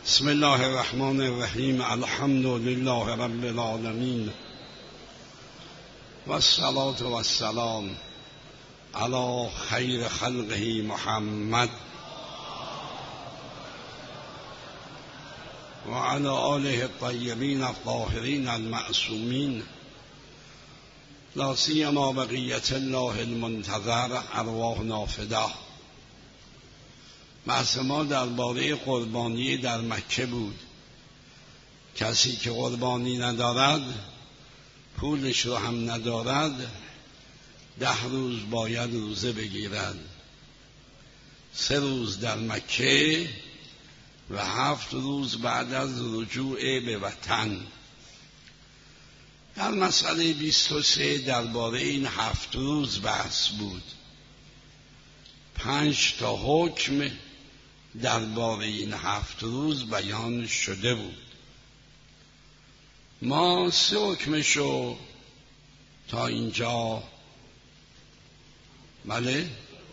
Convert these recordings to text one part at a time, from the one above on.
بسم الله الرحمن الرحیم. الحمد لله رب العالمین و الصلاة و السلام علی خیر خلقه محمد و علی آله الطیبین الطاهرین المعصومین، لا سیما بقیة الله المنتظر ارواحنا فداه. بحث ما درباره قربانی در مکه بود. کسی که قربانی ندارد، پولش رو هم ندارد، 10 روز باید روزه بگیرد. 3 روز در مکه و 7 روز بعد از رجوع به وطن. در مسئله 23 درباره این 7 روز بحث بود. 5 تا حکم درباره این 7 روز بیان شده بود. ما 3 حکمشو تا اینجا، بله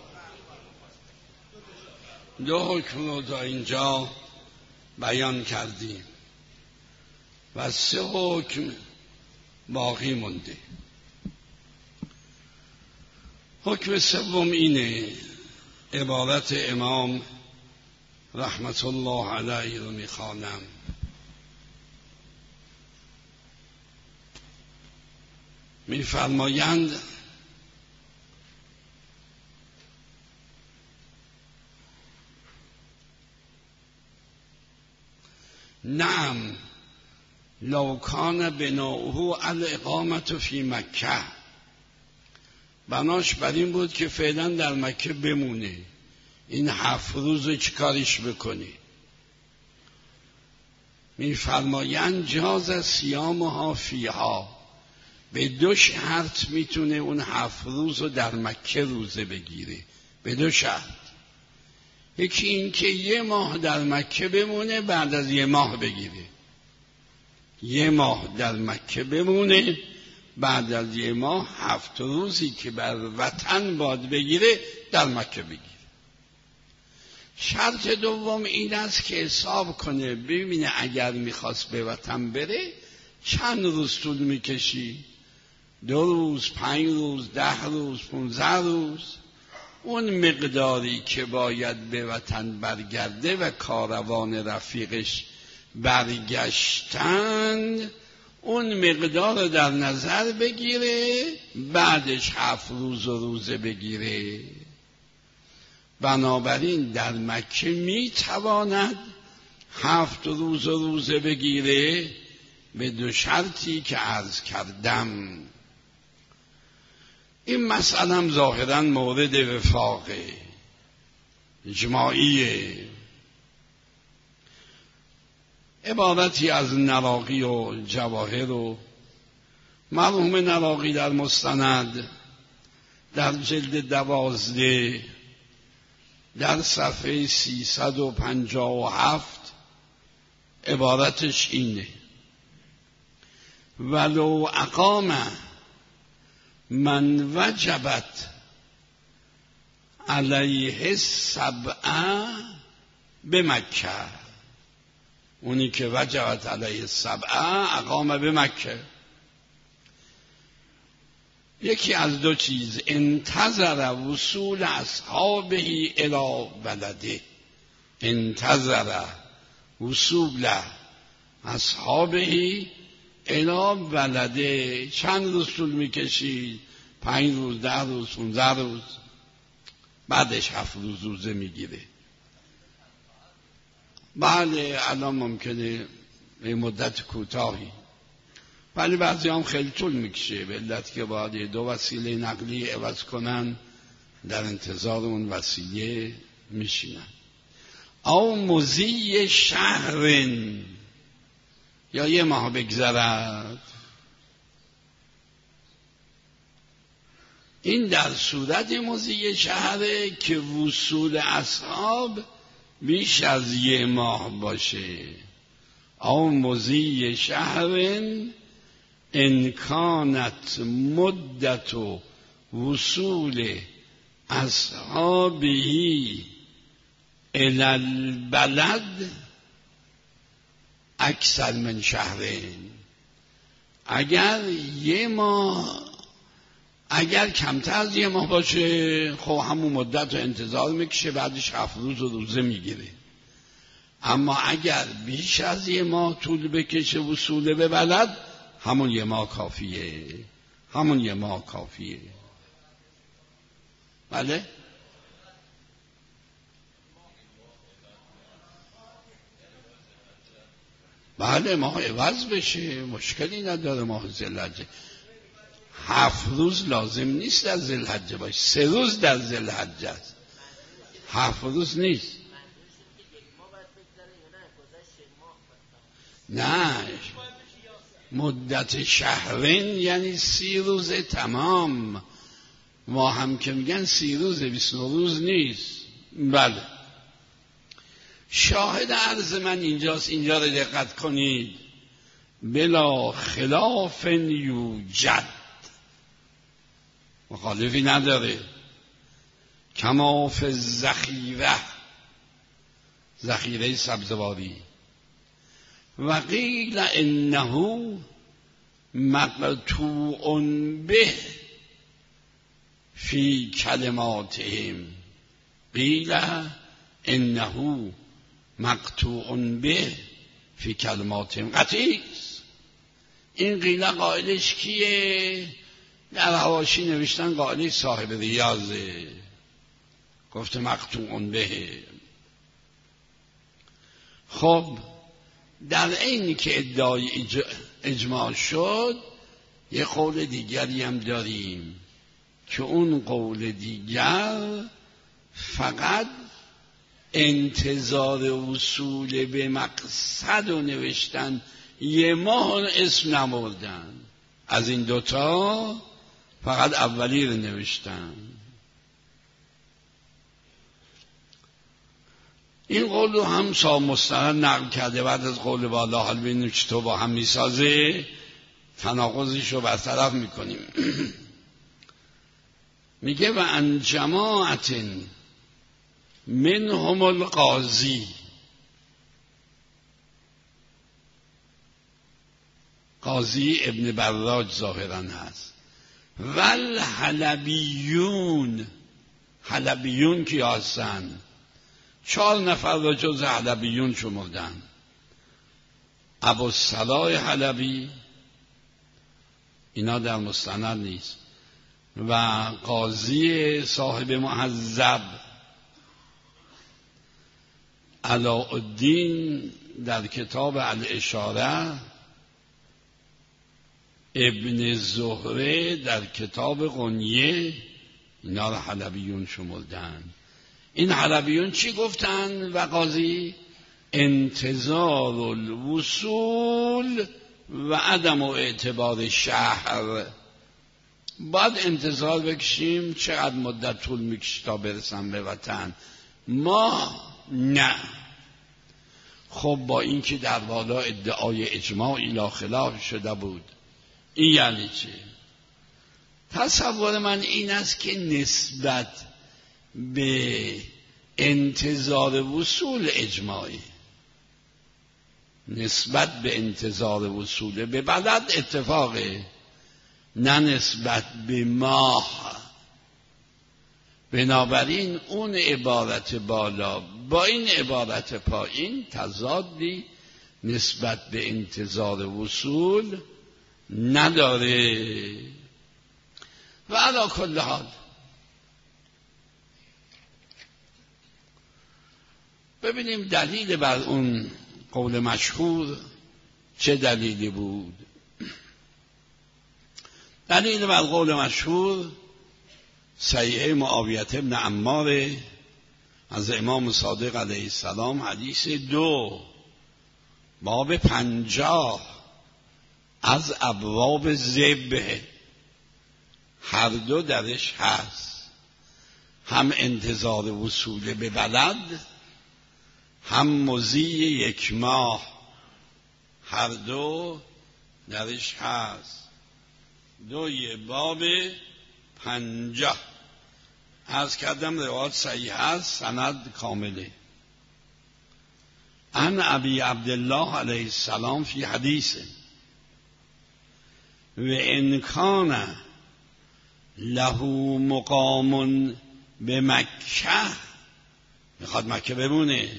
2 حکم رو تا اینجا بیان کردیم و 3 حکم باقی مونده. حکم سوم اینه، عبارت امام رحمت الله علیه رو میخوانم. میفرمایند نعم لو کان بناؤه الاقامت فی مکه، بناش بر این بود که فعلا در مکه بمونه. این 7 روز چیکارش بکنی؟ میفرمایند جاز صیامها فیها، به 2 شرط میتونه اون 7 روز رو در مکه روزه بگیره. به 2 شرط. یکی این که 1 ماه در مکه بمونه، بعد از 1 ماه بگیره. 1 ماه در مکه بمونه، بعد از 1 ماه 7 روزی که بر وطن باید بگیره در مکه بگیره. شرط دوم این است که حساب کنه ببینه اگر میخواست به وطن بره چند روز طول میکشی، 2 روز، 5 روز، 10 روز، 15 روز. اون مقداری که باید به وطن برگرده و کاروان رفیقش برگشتند، اون مقدار در نظر بگیره، بعدش 7 روز و روزه بگیره. بنابراین در مکه میتواند 7 روز و روزه بگیره به 2 شرطی که عرض کردم. این مسئله هم ظاهراً مورد وفاق اجماعیه. عبارتی از نراقی و جواهر و مرحوم نراقی در مستند در جلد 12 در صفحه 357 عبارتش اینه: ولو اقام من وجبت علیه 7 به مکه، اونی که وجبت علیه 7 اقام به مکه، یکی از 2 چیز: انتظر وصول اصحابه الی بلده، انتظر وصول اصحابه الی بلده. چند روز طول میکشید؟ 5 روز، 10 روز، 15 روز، بعدش 7 روز روزه میگیره. بله الان ممکنه به مدت کوتاهی، ولی بعضی هم خیلی طول میکشه، به علت که باید 2 وسیله نقلی عوض کنن، در انتظار اون وسیله میشینن. او مضی شهرن، یا 1 ماه بگذرد. این در صورت مضی شهره که وصول اصحاب بیش از 1 ماه باشه. او مضی شهرن ان کانت مدت وصول اصحابه الی البلد اکثر من شهرین، اگر یه ماه، اگر کمتر از یه ماه باشه خب همون مدت رو انتظار میکشه، بعدش 7 روز و روزه میگیره. اما اگر بیش از یه ماه طول بکشه وصوله به بلد، همون یه ماه کافیه، همون یه ماه کافیه. بله؟ بله ماه عوض بشه، مشکلی نداره. ماه ذوالحجه 7 روز لازم نیست در ذوالحجه باشه، 3 روز در ذوالحجه است، 7 روز نیست. نه، مدت شهرین یعنی 30 روز تمام. ما هم که میگن 30 روز 29 روز نیست. بله. شاهد عرض من اینجاست، اینجا رو دقت کنید. بلا خلاف یوجد، مخالفی نداره. کما فی الذخیره، ذخیره سبزواری. و قیل انه مقطوع به فی کلماتهم، قیل انه مقطوع به فی کلماتهم، قطعی است. این قیل قائلش کیه؟ در حواشی نوشتن قائلش صاحب ریاضه، گفته مقطوع به. خب در عینی که ادعای اجماع شد، یه قول دیگری هم داریم که اون قول دیگر فقط انتظار وصول به مقصد رو نوشتن، یه ماه اسم نمردن. از این دوتا فقط اولی رو نوشتن. این قول رو هم صاحب مستند نقل کرده بعد از قول بالا. حال ببینیم چطور با هم میسازه، تناقضش رو برطرف میکنیم. میگه و ان جماعت منهم القاضی، قاضی ابن براج ظاهرا هست، والحلبیون، حلبیون کی هستن؟ 4 نفر را جز حلبیون شمردن. ابوالصلاح حلبی، اینا در مستند نیست، و قاضی صاحب مهذب علاءالدین در کتاب الاشاره، ابن زهره در کتاب غنیه، اینا را حلبیون شمردن. این حلبیون چی گفتن؟ و قاضی انتظار الوصول و عدم اعتبار شهر. باید انتظار بکشیم چقدر مدت طول میکشه تا برسم به وطن، ما نه. خب با اینکه در بالا ادعای اجماع الی خلاف شده بود، این یعنی چه؟ تصور من این است که نسبت به انتظار وصول اجماعی، نسبت به انتظار وصول به بلد اتفاقه، نه نسبت به ماه. بنابراین اون عبارت بالا با این عبارت پایین تضادی نسبت به انتظار وصول نداره. و علی کل حال ببینیم دلیل بر اون قول مشهور چه دلیلی بود. دلیل بر قول مشهور صحیح معاویه بن عمار از امام صادق علیه السلام، حدیث 2 باب 50 از ابواب ذبح، هر دو درش هست، هم انتظار وصول به بلد، هم مضی 1 ماه، هر دو درش هست. 2 باب 50 عرض کردم روایت صحیح هست، سند کامله. عن ابی عبدالله علیه السلام فی حدیثه و ان کان له مقام به مکه، میخواد مکه بمونه،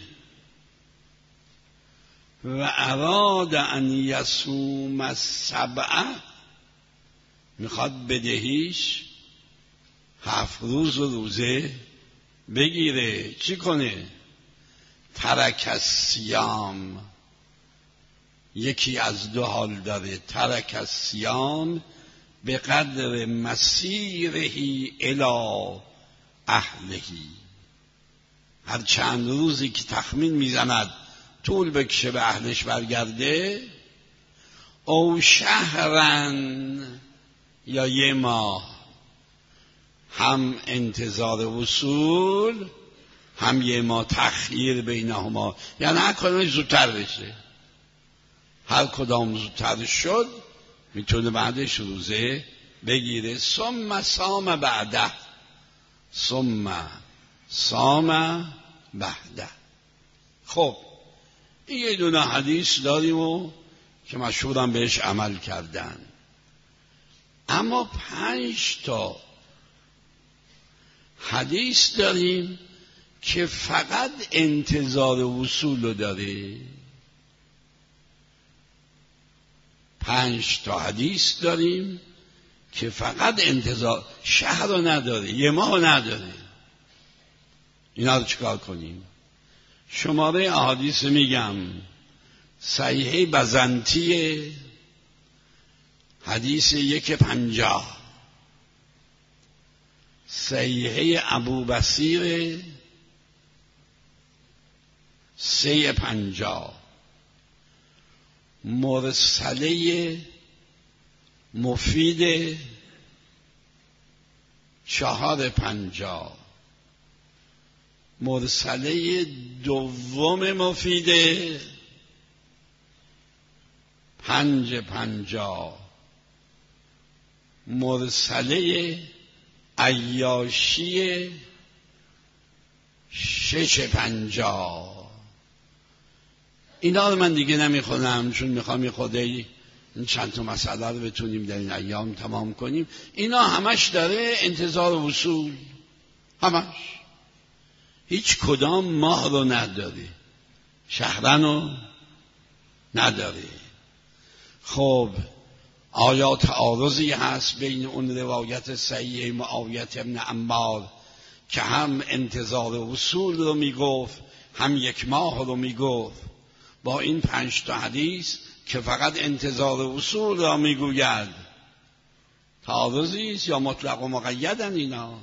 و اراد ان یصوم السبع، میخواد بدهیش 7 روز و روزه بگیره، چی کنه؟ ترک الصیام، یکی از 2 حال داره، ترک الصیام به قدر مسیرهی الی اهلهی، هر چند روزی که تخمین میزند طول بکشه به اهلش برگرده، او شهرن یا 1 ماه، هم انتظار وصول هم 1 ماه تخییر بینهما، یعنی هر کدامش زودتر بشه، هر کدام زودتر شد میتونه بعدش روزه بگیره. ثم صام بعده، ثم صام بعده. خب این یه دونه حدیث داریم و که مشهورم بهش عمل کردن، اما 5 تا حدیث داریم که فقط انتظار وصول رو داره. 5 تا حدیث داریم که فقط انتظار، شهر رو نداره، 1 ماه رو نداره. اینا رو چیکار کنیم؟ شماره احادیث میگم. صحیح بزنطی حدیث 150، صحیح ابوبصیر 350، مرسله مفید 450، مرسله دوم مفید 550، مرسله عیاشی 650. اینا رو من دیگه نمیخونم چون میخوام یه خورده این چند تا مسئله رو بتونیم در این ایام تمام کنیم. اینا همش داره انتظار وصول، همش، هیچ کدام ماه رو نداره، شهرن رو نداره. خب آیا تعارضی هست بین اون روایت صحیح معاویه ابن عمار که هم انتظار وصول رو میگفت هم 1 ماه رو میگفت با این 5 تا حدیث که فقط انتظار وصول را میگوید؟ تعارضی است یا مطلق و مقیدن اینا؟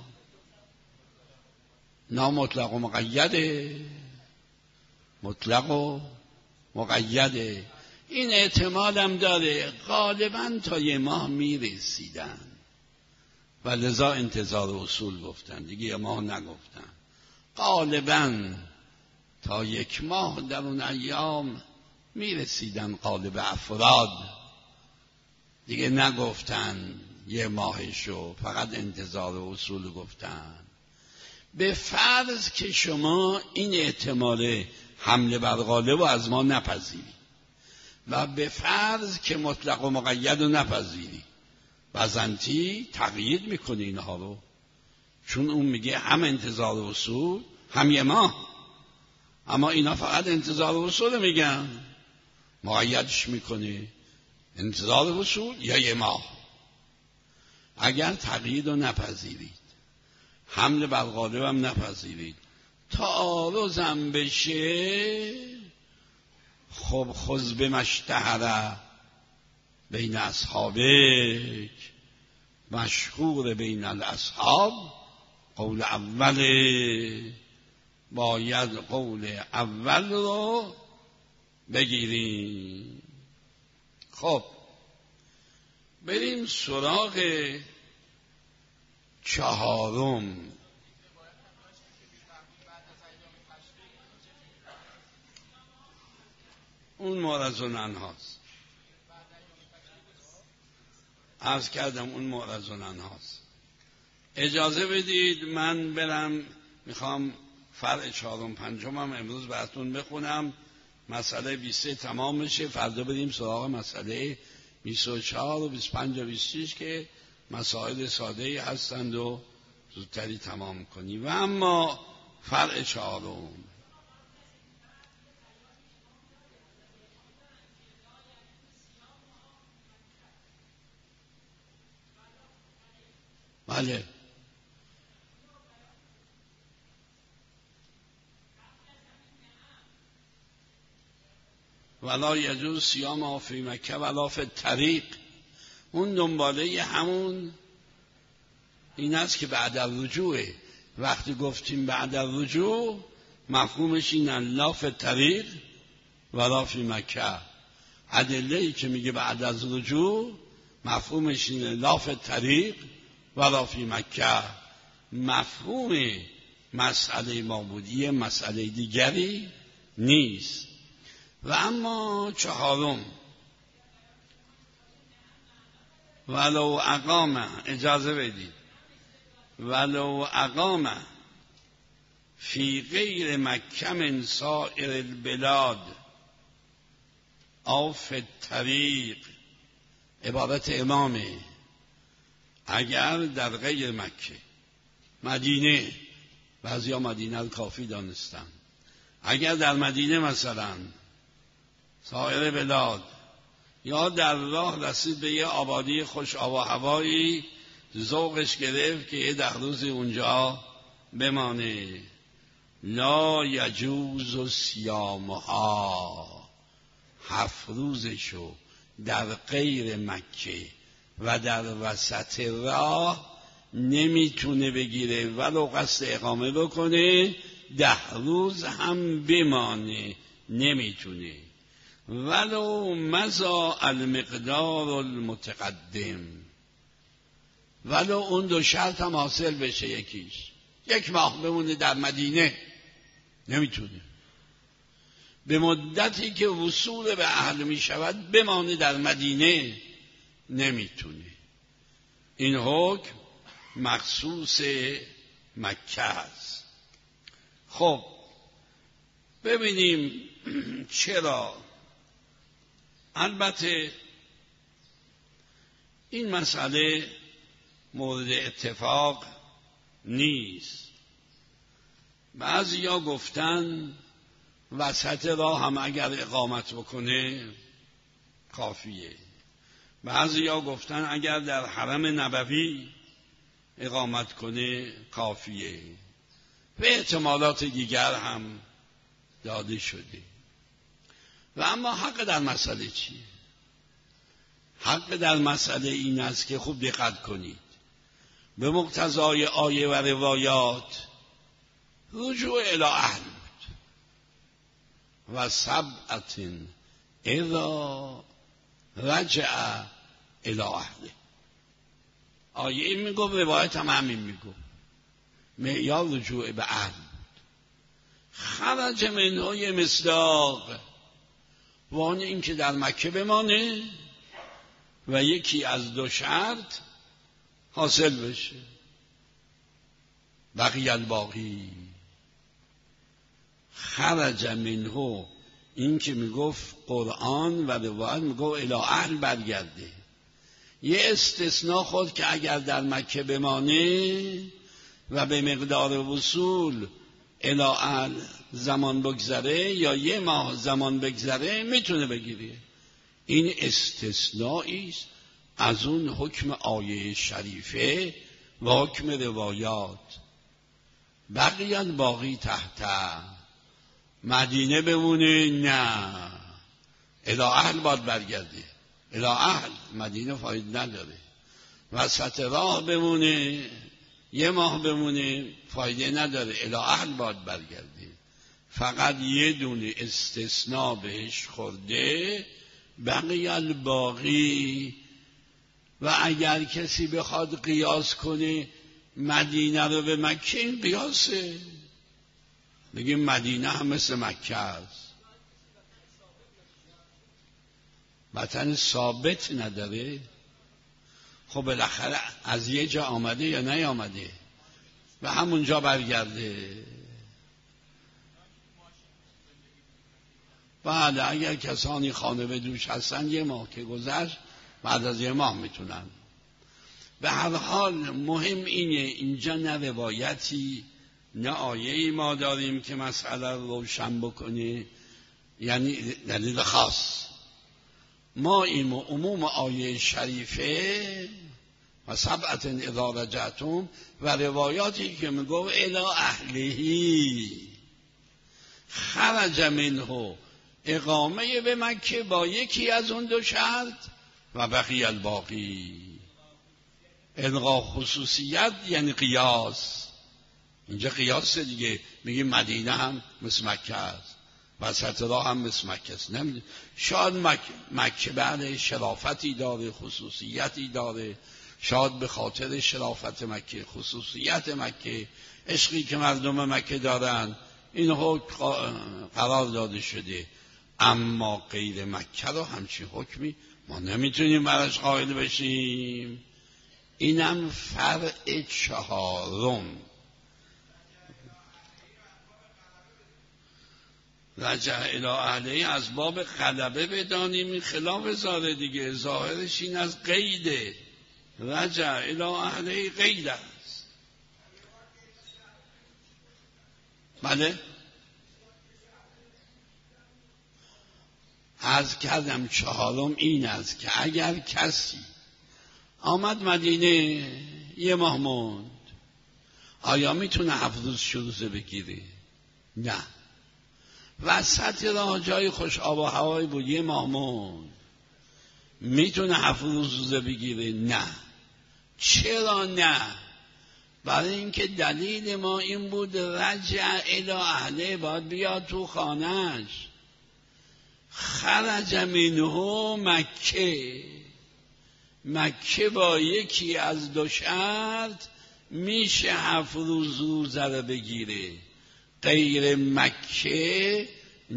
نه مطلق و مقیده، مطلق و مقیده. این احتمالم داره غالبا تا 1 ماه میرسیدن و لذا انتظار وصول گفتن، دیگه 1 ماه نگفتن. غالبا تا 1 ماه در اون ایام میرسیدن غالب افراد، دیگه نگفتن 1 ماهشو، فقط انتظار وصول گفتن. به فرض که شما این احتمال حمله بر غالب رو از ما نپذیرید و به فرض که مطلق و مقید رو نپذیرید، بزنطی تقیید میکنه اینها رو، چون اون میگه هم انتظار وصول هم 1 ماه، اما اینا فقط انتظار وصول میگن، مقیدش میکنه انتظار وصول یا 1 ماه. اگر تقیید رو نپذیرید، حمله بر غالب هم نپذیرید، تعارضم بشه، خب خذ بمشتهر بین اصحابک، مشهور بین الاصحاب، قول اوله، باید قول اول رو بگیریم. خب بریم سراغ 4. اون معرضون هاست، عرض کردم اون معرضون هاست. اجازه بدید من برم، میخوام فرع 4 و 5 امروز براتون بخونم مسئله 23 تمام بشه، فردا بریم سراغ مسئله 24 و 25 و 26 که مسائل ساده‌ای هستند و زودتری تمام کنی. و اما فرع چهارم، بله، ولا یجوز صیام فی مکه ولا فی الطریق. اون دنباله همون این است که بعد الرجوع. وقتی گفتیم بعد الرجوع مفهومش این لا فی الطریق ولا فی مکه. ادله‌ای که میگه بعد از رجوع مفهومش این لا فی الطریق ولا فی مکه. مفهوم مسئله معبودی مسئله دیگری نیست. و اما چهارم، ولو اقام، اجازه بدید، ولو اقام فی غیر مکه من سائر البلاد او فی الطریق، عبارت امامه، اگر در غیر مکه، مدینه، بعضیا مدینه رو کافی دانستن، اگر در مدینه مثلا سایر بلاد یا در راه رسید به یه آبادی خوش آب و هوایی، ذوقش گرفت که یه 10 روز اونجا بمانه، لا یجوز صیامها، 7 روزشو در غیر مکه و در وسط راه نمیتونه بگیره، ولو قصد اقامه بکنه 10 روز هم بمانه نمیتونه، ولو مضى المقدار المتقدم، ولو اون 2 شرط هم حاصل بشه. یکیش 1 ماه بمونه در مدینه نمیتونه، به مدتی که وصول به اهل می شود بمانه در مدینه نمیتونه. این حکم مخصوص مکه است. خب ببینیم چرا. البته این مسئله مورد اتفاق نیست. بعضیا گفتن وسط راه هم اگر اقامت بکنه کافیه. بعضیا گفتن اگر در حرم نبوی اقامت کنه کافیه. و احتمالات دیگر هم داده شده. و اما حق در مسئله چیه؟ حق در مسئله این است که خوب دقت کنید، به مقتضای آیه و روایات رجوع الی اهل بود و سبعة اذا رجع الی اهله. آیه این میگو، روایت هم همین میگو، معیار رجوع به اهل بود. خرج منه مصداق، وان این که در مکه بمانه و یکی از 2 شرط حاصل بشه. بقی الباقی. خرج منه این که میگفت قرآن و روایت میگفت الی اهل برگرده. یه استثناء خود که اگر در مکه بمانه و به مقدار وصول الی اهل زمان بگذره یا 1 ماه زمان بگذره میتونه بگیره. این استثنایی است از اون حکم آیه شریفه و حکم روایات. بقی الباقی تحت. مدینه بمونه نه، الی اهل باید برگرده. الی اهل، مدینه فایده نداره. وسط راه بمونه 1 ماه بمونه فایده نداره، الی اهل باید برگرده. فقط یه دونه استثناء بهش خورده، بقی الباقی. و اگر کسی بخواد قیاس کنه مدینه رو به مکه، این قیاسه، بگیم مدینه هم مثل مکه است. وطن ثابت نداره. خب بالاخره از یه جا آمده یا نیامده و همونجا برگرده. بله اگر کسانی خانه به دوش هستن 1 ماه که گذشت، بعد از 1 ماه میتونن. به هر حال مهم اینه اینجا نه روایتی نه آیه‌ای ما داریم که مسئله رو روشن بکنه، یعنی دلیل خاص. ما این عموم آیه شریفه و 7 اذا رجعتم و روایاتی که میگه الی اهلهی خرج منه، اقامه به مکه با یکی از اون 2 شرط و بقی الباقی. الغا خصوصیت یعنی قیاس. اینجا قیاس دیگه، میگیم مدینه هم مثل مکه است، وسط راه هم مثل مکه است. شاید مکه بعد شرافتی داره، خصوصیتی داره، شاید به خاطر شرافت مکه، خصوصیت مکه، عشقی که مردم مکه دارن، این حکم قرار داده شده. اما غیر مکه رو همچین حکمی ما نمیتونیم براش قائل بشیم. اینم فرع 4. رجع الی اهله از باب غلبه بدانیم، این خلاف ظاهر دیگه. ظاهرش این از قیده، رجع الی اهله قید است. بله از کردم 4 این است که اگر کسی آمد مدینه 1 ماه موند، آیا میتونه 7 روز روزه بگیره؟ نه. وسط راه جای خوش آب و هوایی بود 1 ماه موند، میتونه 7 روز روزه بگیره؟ نه. چرا نه؟ برای اینکه دلیل ما این بود رجع الی اهله، باید بیاد تو خانهش. خرج منه مکه، مکه با یکی از 2 شرط میشه 7 روز روزه رو بگیره. غیر مکه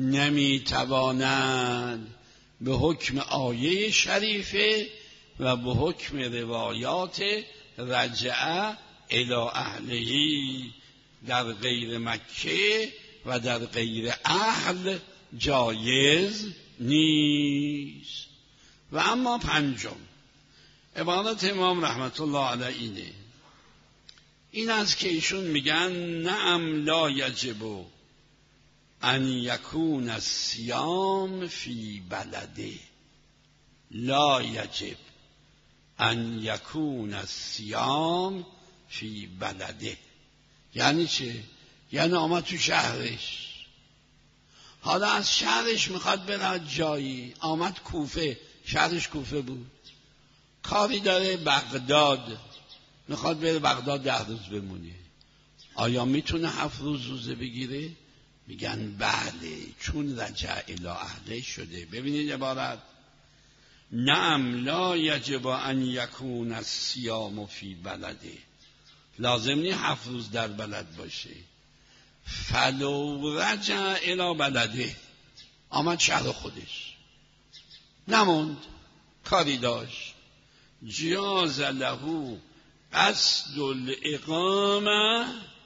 نمیتواند به حکم آیه شریفه و به حکم روایات رجع الی اهلهی در غیر مکه و در غیر اهل جایز نیست. و اما 5 عبارت امام رحمت الله علیه اینه، این است که ایشون میگن نعم لا یجب ان یکون الصیام فی بلده، لا یجب ان یکون الصیام فی بلده. یعنی چه؟ یعنی آمد تو شهرش، حالا از شهرش میخواد بره جایی، آمد کوفه، شهرش کوفه بود، کاری داره بغداد، میخواد بره بغداد 10 روز بمونه، آیا میتونه 7 روز روزه بگیره؟ میگن بله، چون رجع الی اهله شده. ببینید عبارت، نعم لا یجب ان یکون الصیام فی بلده، لازم نیست 7 روز در بلد باشه. فلو رجع الی بلده، آمد شهر خودش نموند، کاری داشت، جاز له قصد الاقامه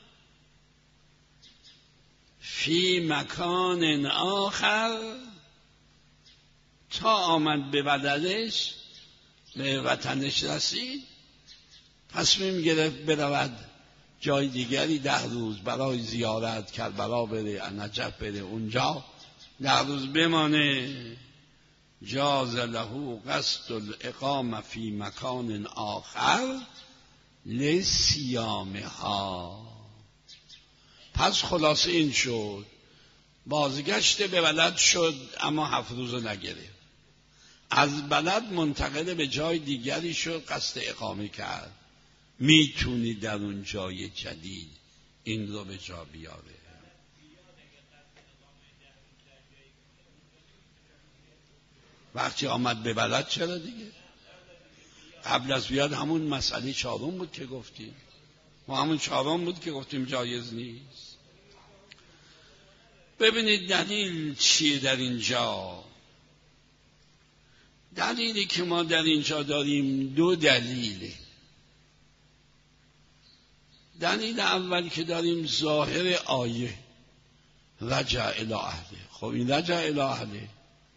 فی مکان آخر، تا آمد به بلدش، به وطنش رسید، تصمیم گرفت برود جای دیگری 10 روز برای زیارت، کربلا بره، نجف بره، اونجا 10 روز بمانه. جاز له قصد الاقامه فی مکان آخر لصیامها. پس خلاصه این شد، بازگشت به بلد شد اما 7 روز نگرفت، از بلد منتقل به جای دیگری شد، قصد اقامه کرد، میتونی در اون جای جدید این رو به جا بیاره. وقتی آمد به بلد چرا دیگه؟ قبل از بیاد همون مسئله 4 بود که گفتیم، ما همون 4 بود که گفتیم جایز نیست. ببینید دلیل چیه در اینجا؟ دلیلی که ما در اینجا داریم 2 دلیله. دلیل اول که داریم ظاهر آیه، رجع الی اهله. خب این رجع الی اهله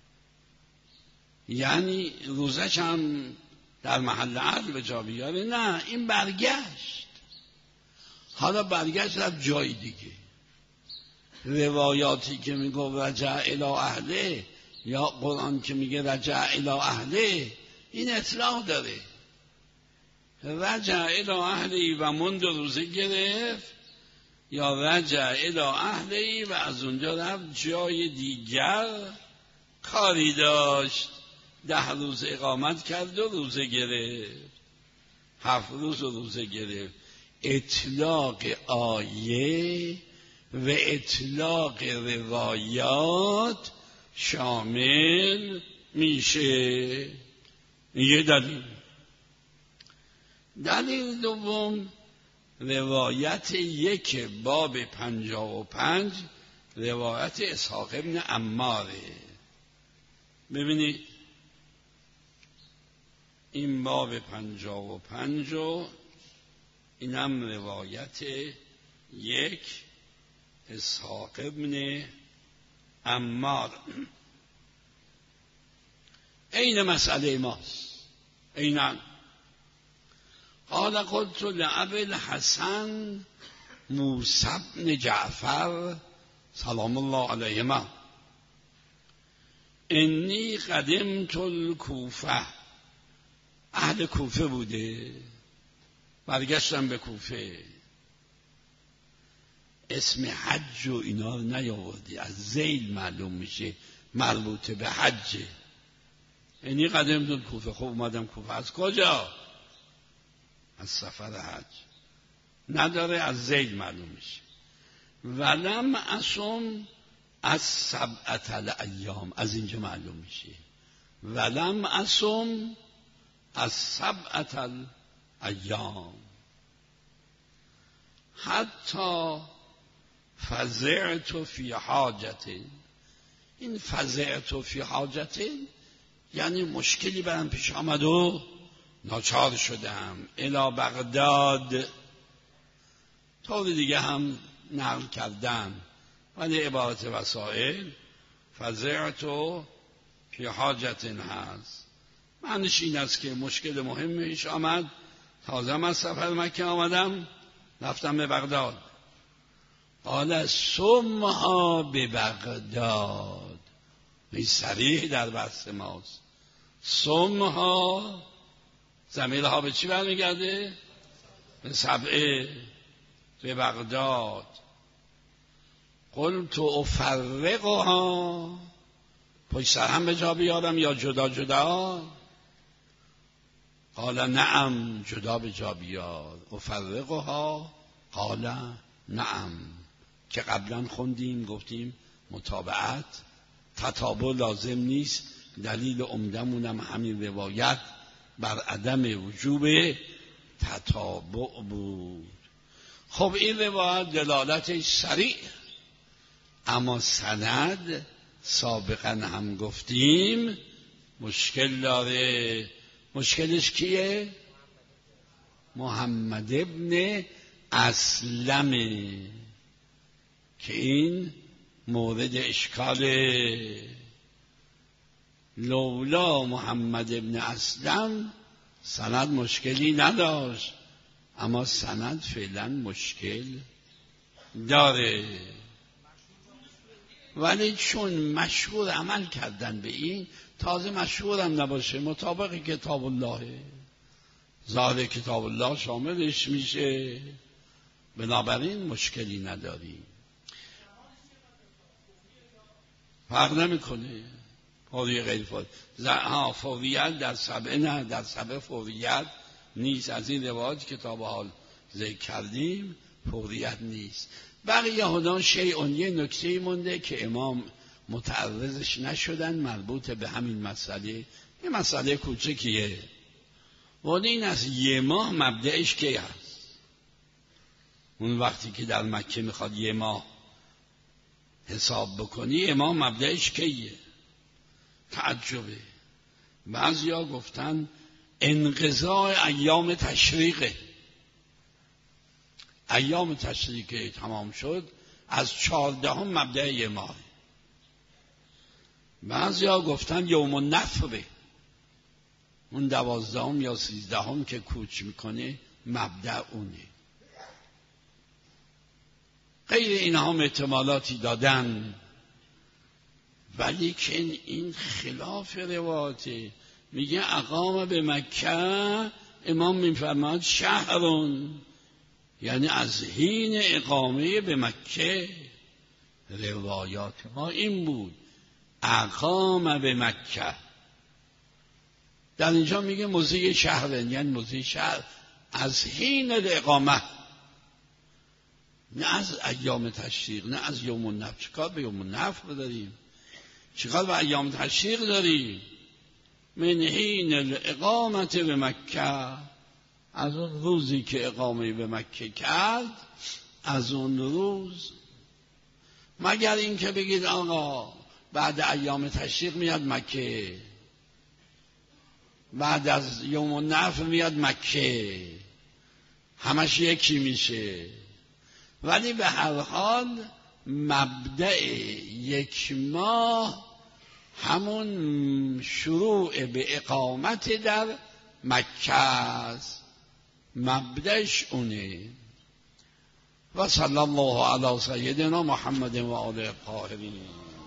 یعنی روزش هم در محل عدل به جا بیاره؟ نه، این برگشت. حالا برگشت رفت جای دیگه. روایاتی که میگه رجع الی اهله یا قرآن که میگه رجع الی اهله این اطلاق داره. رجع الی اهله و مند روزه گرفت، یا رجع الی اهله و از اونجا رفت جای دیگر کاری داشت، 10 روز اقامت کرد و روزه گرفت، 7 روز روزه گرفت. اطلاق آیه و اطلاق روایات شامل میشه. یه دلیل دوم، روایت 1 باب 55 روایت اسحاق ابن عماره. ببینید این باب 55 اینم روایت 1 اسحاق ابن عمار. این مسئله ماست. اینن قال قلت لأبي الحسن موسی بن جعفر سلام الله علیهما انی قدمت الکوفه. اهل کوفه بوده، برگشتم به کوفه. اسم حج و اینا رو نیاوردی، از ذیل معلوم میشه مربوط به حج. انی قدمت الکوفه. خب اومدم کوفه. از کجا؟ از سفر حج. نداره، از ذیل معلوم میشه. ولم اصم از 7 الایام. از اینجا معلوم میشه ولم اصم از 7 الایام حتی فزعت فی حاجت. این فزعت فی حاجت یعنی مشکلی برام پیش آمد و ناچار شدم. الی بغداد. طور دیگه هم نقل کردن ولی عبارت وسائل فزعت فی حاجت هست. معنیش این است که مشکل مهمیش آمد، تازه از سفر مکه آمدم، رفتم به بغداد. قال سمها به بغداد. این صریح در بحث ماست. سمها ضمیرها به چی برمیگرده؟ به 7 به بغداد. قلت افرقها، پشت سر هم به جا بیارم یا جدا جدا؟ قال نعم، جدا به جا بیار. افرقها قال نعم، که قبلا خوندیم گفتیم متابعت تتابع لازم نیست. دلیل عمدمونم همین روایت بر عدم وجوب تتابع بود. خب این روایت دلالتش صریح، اما سند سابقا هم گفتیم مشکل داره. مشکلش کیه؟ محمد ابن اسلمه که این مورد اشکاله. لولا محمد ابن اسلم سند مشکلی نداشت، اما سند فعلا مشکل داره. ولی چون مشهور عمل کردن به این، تازه مشهور هم نباشه، مطابق کتاب الله، ظاهر کتاب الله شاملش میشه، بنابراین مشکلی نداریم. فرق نمیکنه فوری غیر فوری. فوریت در 7 نه، در 7 فوریت نیست. از این روایت کتاب حال ذکر کردیم فوریت نیست. بقیه هدان شیعون. یه نکته مونده که امام متعرضش نشدن مربوط به همین مسئله. یه مسئله کوچکیه ولی این از 1 ماه مبدأش کی هست؟ اون وقتی که در مکه میخواد 1 ماه حساب بکنی، امام مبدأش کیه؟ تعجبه. بعضیا گفتن انقضاء ایام تشریقه. ایام تشریقه تمام شد، از 14 مبدأ یه ماه. بعضیا گفتن یوم النفره، اون 12 یا 13 که کوچ میکنه مبدأ اونه. غیر اینها احتمالاتی دادن، ولی که این خلاف روایته. میگه اقام به مکه، امام میفرماد شهرون، یعنی از حین اقامه به مکه. روایات ما این بود اقام به مکه. در اینجا میگه موضع شهرن، یعنی موضع شهر از حین اقامه، نه از ایام تشریق، نه از یوم النفر. چیکار به یوم النفر داریم؟ چیکار به ایام تشریق داریم؟ من حین الاقامت به مکه، از اون روزی که اقامه به مکه کرد، از اون روز. مگر این که بگید آقا بعد ایام تشریق میاد مکه، بعد از یوم النفر میاد مکه، همش یکی میشه. ولی به هر حال مبدأ یک ماه همون شروع به اقامت در مکه است، مبدأش اونه. و صلی الله علی سیدنا محمد و آله الطاهرین.